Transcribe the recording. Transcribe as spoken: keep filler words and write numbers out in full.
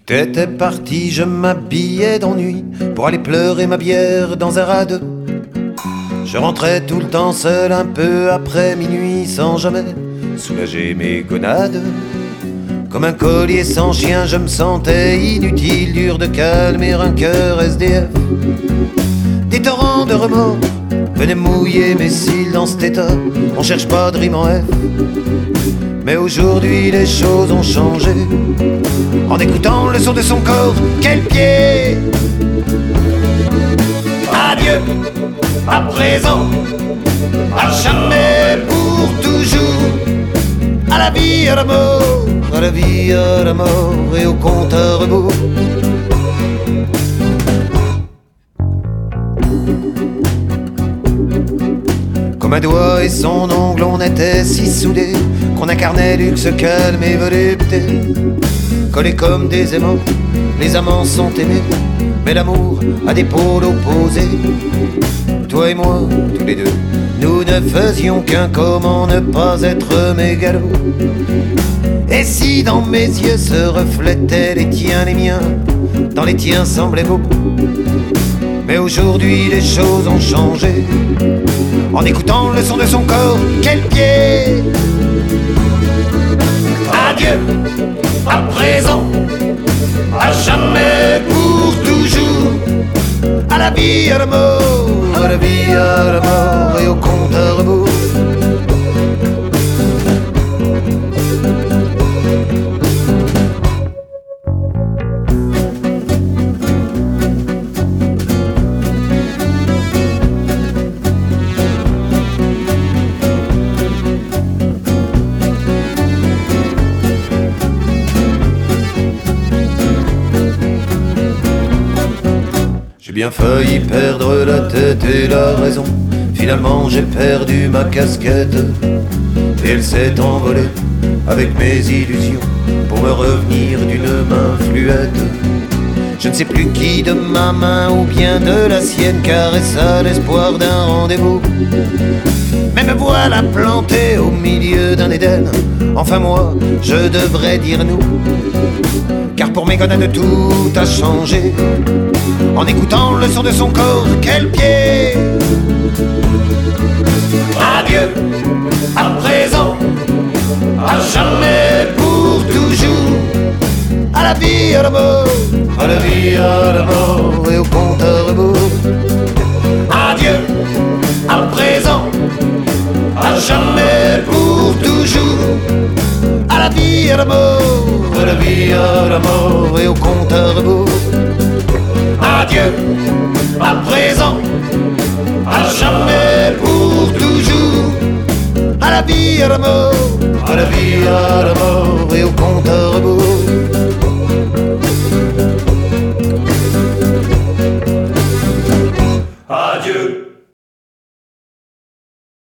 T'étais parti, je m'habillais d'ennui pour aller pleurer ma bière dans un rade. Je rentrais tout le temps seul un peu après minuit sans jamais soulager mes gonades. Comme un collier sans chien, je me sentais inutile, dur de calmer un cœur S D F. Des torrents de remords venaient mouiller mes cils dans cet état. On cherche pas de rime en F, mais aujourd'hui les choses ont changé. En écoutant le son de son corps, quel pied! Adieu, à présent, à jamais, pour toujours. À la vie, à la mort, à la vie, à la mort, et au compte à rebours. Comme un doigt et son ongle, on était si soudés qu'on incarnait luxe, calme et volupté. Collés comme des aimants, les amants sont aimés, mais l'amour a des pôles opposés. Toi et moi, tous les deux, nous ne faisions qu'un, comment ne pas être mégalos. Et si dans mes yeux se reflétaient les tiens, les miens, dans les tiens semblaient beaux. Mais aujourd'hui les choses ont changé. En écoutant le son de son corps, quel pied! Adieu, à présent, à jamais, pour toujours. À la vie, à la mort, à la vie, à la mort, et au compte à rebours. J'ai bien failli perdre la tête et la raison. Finalement j'ai perdu ma casquette et elle s'est envolée avec mes illusions pour me revenir d'une main fluette. Je ne sais plus qui de ma main ou bien de la sienne caressa l'espoir d'un rendez-vous. Mais me voilà planté au milieu d'un Éden. Enfin moi, je devrais dire nous, car pour mes gonades tout a changé. En écoutant le son de son corps, quel pied! Adieu, à présent, à jamais, pour toujours. À la vie, à la mort, à la vie, à la mort, et au compte à rebours. Adieu, à présent, à jamais, pour toujours. À la vie, à la mort, à la vie, à la mort, et au compte à rebours. Adieu, à présent, à jamais, pour toujours. À la vie, à la mort, à la vie, à la mort.